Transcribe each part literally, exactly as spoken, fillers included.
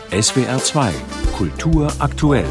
S W R zwei Kultur aktuell.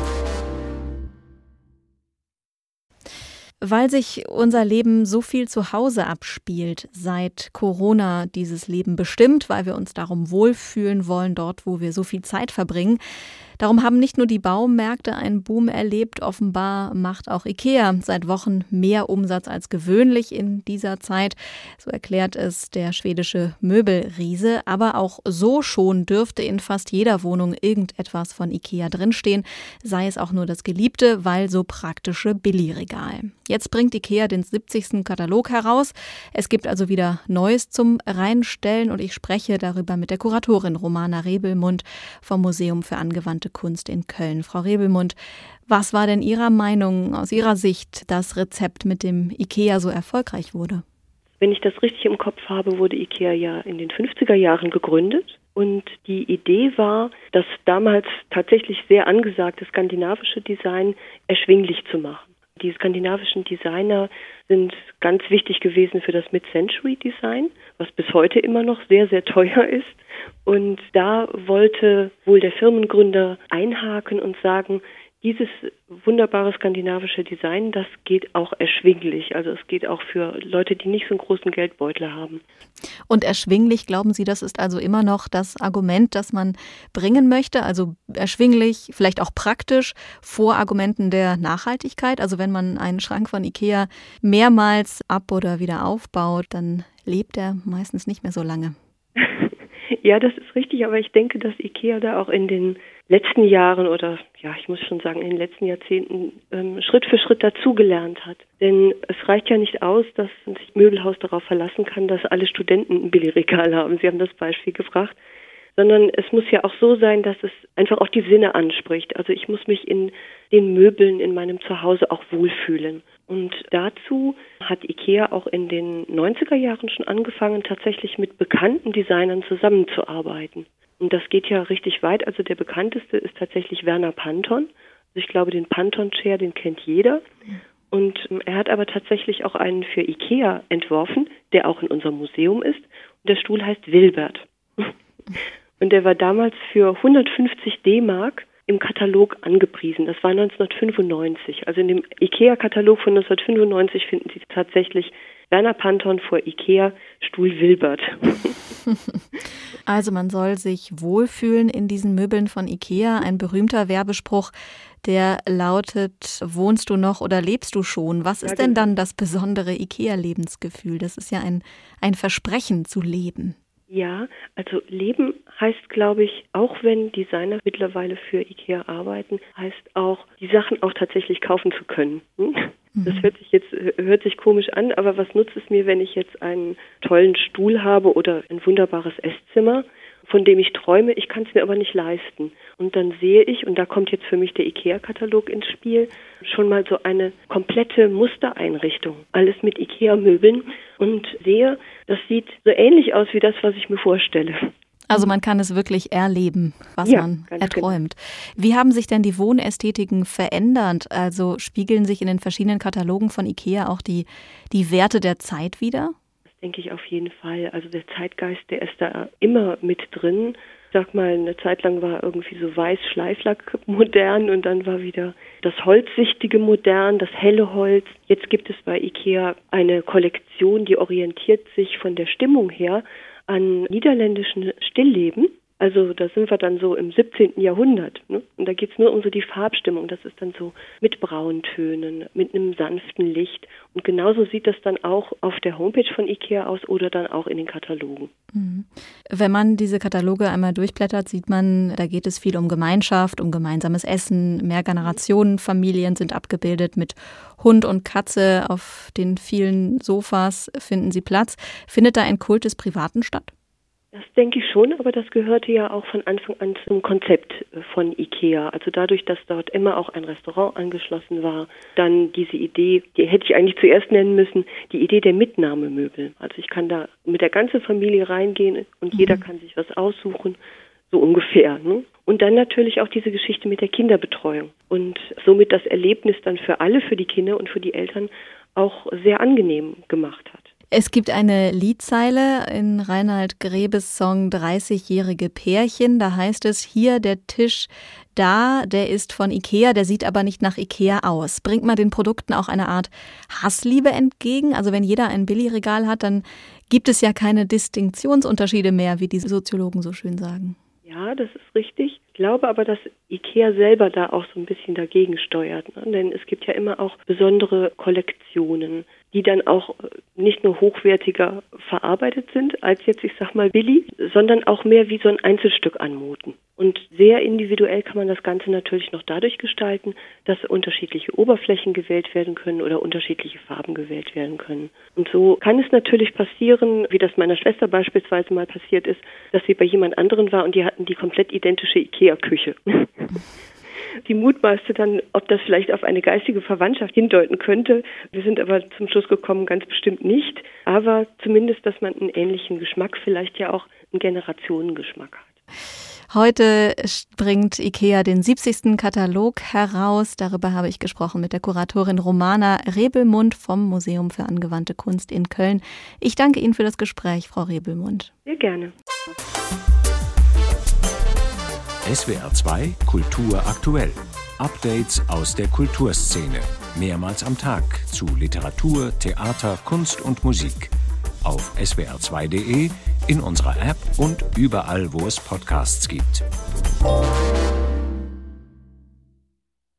Weil sich unser Leben so viel zu Hause abspielt, seit Corona dieses Leben bestimmt, weil wir uns darum wohlfühlen wollen, dort, wo wir so viel Zeit verbringen. Darum haben nicht nur die Baumärkte einen Boom erlebt, offenbar macht auch IKEA seit Wochen mehr Umsatz als gewöhnlich in dieser Zeit. So erklärt es der schwedische Möbelriese. Aber auch so schon dürfte in fast jeder Wohnung irgendetwas von IKEA drinstehen, sei es auch nur das Geliebte, weil so praktische Billigregal. Jetzt bringt IKEA den siebzigsten Katalog heraus. Es gibt also wieder Neues zum Reinstellen und ich spreche darüber mit der Kuratorin Romana Rebelmund vom Museum für angewandte Kunst in Köln. Frau Rebelmund, was war denn Ihrer Meinung, aus Ihrer Sicht, das Rezept, mit dem IKEA so erfolgreich wurde? Wenn ich das richtig im Kopf habe, wurde IKEA ja in den fünfziger Jahren gegründet. Und die Idee war, das damals tatsächlich sehr angesagte skandinavische Design erschwinglich zu machen. Die skandinavischen Designer sind ganz wichtig gewesen für das Mid-Century-Design, was bis heute immer noch sehr, sehr teuer ist. Und da wollte wohl der Firmengründer einhaken und sagen, dieses wunderbare skandinavische Design, das geht auch erschwinglich. Also es geht auch für Leute, die nicht so einen großen Geldbeutel haben. Und erschwinglich, glauben Sie, das ist also immer noch das Argument, das man bringen möchte? Also erschwinglich, vielleicht auch praktisch, vor Argumenten der Nachhaltigkeit? Also wenn man einen Schrank von IKEA mehrmals ab- oder wieder aufbaut, dann lebt er meistens nicht mehr so lange. Ja, das ist richtig, aber ich denke, dass IKEA da auch in den letzten Jahren oder ja, ich muss schon sagen, in den letzten Jahrzehnten ähm, Schritt für Schritt dazugelernt hat. Denn es reicht ja nicht aus, dass sich ein Möbelhaus darauf verlassen kann, dass alle Studenten ein Billigregal haben. Sie haben das Beispiel gebracht. Sondern es muss ja auch so sein, dass es einfach auch die Sinne anspricht. Also ich muss mich in den Möbeln in meinem Zuhause auch wohlfühlen. Und dazu hat IKEA auch in den neunziger Jahren schon angefangen, tatsächlich mit bekannten Designern zusammenzuarbeiten. Und das geht ja richtig weit. Also der bekannteste ist tatsächlich Werner Panton. Also ich glaube, den Panton-Chair, den kennt jeder. Und er hat aber tatsächlich auch einen für IKEA entworfen, der auch in unserem Museum ist. Und der Stuhl heißt Wilbert. Und der war damals für hundertfünfzig D-Mark im Katalog angepriesen. Das war neunzehnhundertfünfundneunzig. Also in dem IKEA-Katalog von neunzehnhundertfünfundneunzig finden Sie tatsächlich Werner Panton vor IKEA Stuhl Wilbert. Also man soll sich wohlfühlen in diesen Möbeln von IKEA. Ein berühmter Werbespruch, der lautet, wohnst du noch oder lebst du schon? Was ist denn dann das besondere IKEA-Lebensgefühl? Das ist ja ein, ein Versprechen zu leben. Ja, also leben heißt, glaube ich, auch wenn Designer mittlerweile für IKEA arbeiten, heißt auch, die Sachen auch tatsächlich kaufen zu können. Hm? Mhm. Das hört sich jetzt hört sich komisch an, aber was nutzt es mir, wenn ich jetzt einen tollen Stuhl habe oder ein wunderbares Esszimmer, von dem ich träume, ich kann es mir aber nicht leisten. Und dann sehe ich, und da kommt jetzt für mich der IKEA-Katalog ins Spiel, schon mal so eine komplette Mustereinrichtung. Alles mit IKEA-Möbeln und sehe, das sieht so ähnlich aus wie das, was ich mir vorstelle. Also man kann es wirklich erleben, was ja, man erträumt. Genau. Wie haben sich denn die Wohnästhetiken verändert? Also spiegeln sich in den verschiedenen Katalogen von IKEA auch die, die Werte der Zeit wider? Denke ich auf jeden Fall. Also der Zeitgeist, der ist da immer mit drin. Ich sag mal, eine Zeit lang war irgendwie so Weiß-Schleiflack modern und dann war wieder das Holzsichtige modern, das helle Holz. Jetzt gibt es bei IKEA eine Kollektion, die orientiert sich von der Stimmung her an niederländischen Stillleben. Also da sind wir dann so im siebzehnten Jahrhundert. Ne? Und da geht es nur um so die Farbstimmung. Das ist dann so mit Brauntönen, mit einem sanften Licht. Und genauso sieht das dann auch auf der Homepage von IKEA aus oder dann auch in den Katalogen. Wenn man diese Kataloge einmal durchblättert, sieht man, da geht es viel um Gemeinschaft, um gemeinsames Essen. Mehrgenerationenfamilien sind abgebildet mit Hund und Katze. Auf den vielen Sofas finden sie Platz. Findet da ein Kult des Privaten statt? Das denke ich schon, aber das gehörte ja auch von Anfang an zum Konzept von IKEA. Also dadurch, dass dort immer auch ein Restaurant angeschlossen war, dann diese Idee, die hätte ich eigentlich zuerst nennen müssen, die Idee der Mitnahmemöbel. Also ich kann da mit der ganzen Familie reingehen und mhm. jeder kann sich was aussuchen, so ungefähr. Ne? Und dann natürlich auch diese Geschichte mit der Kinderbetreuung und somit das Erlebnis dann für alle, für die Kinder und für die Eltern auch sehr angenehm gemacht hat. Es gibt eine Liedzeile in Reinhard Grebes Song dreißigjährige Pärchen. Da heißt es, hier der Tisch da, der ist von Ikea, der sieht aber nicht nach Ikea aus. Bringt man den Produkten auch eine Art Hassliebe entgegen? Also wenn jeder ein Billigregal hat, dann gibt es ja keine Distinktionsunterschiede mehr, wie die Soziologen so schön sagen. Ja, das ist richtig. Ich glaube aber, dass Ikea selber da auch so ein bisschen dagegen steuert. Ne? Denn es gibt ja immer auch besondere Kollektionen, die dann auch nicht nur hochwertiger verarbeitet sind als jetzt, ich sag mal, billig, sondern auch mehr wie so ein Einzelstück anmuten. Und sehr individuell kann man das Ganze natürlich noch dadurch gestalten, dass unterschiedliche Oberflächen gewählt werden können oder unterschiedliche Farben gewählt werden können. Und so kann es natürlich passieren, wie das meiner Schwester beispielsweise mal passiert ist, dass sie bei jemand anderen war und die hatten die komplett identische Ikea-Küche. Die mutmaßte dann, ob das vielleicht auf eine geistige Verwandtschaft hindeuten könnte. Wir sind aber zum Schluss gekommen, ganz bestimmt nicht. Aber zumindest, dass man einen ähnlichen Geschmack, vielleicht ja auch einen Generationengeschmack hat. Heute bringt Ikea den siebzigsten Katalog heraus. Darüber habe ich gesprochen mit der Kuratorin Romana Rebelmund vom Museum für angewandte Kunst in Köln. Ich danke Ihnen für das Gespräch, Frau Rebelmund. Sehr gerne. S W R zwei Kultur aktuell. Updates aus der Kulturszene. Mehrmals am Tag zu Literatur, Theater, Kunst und Musik. Auf S W R zwei punkt de, in unserer App und überall, wo es Podcasts gibt.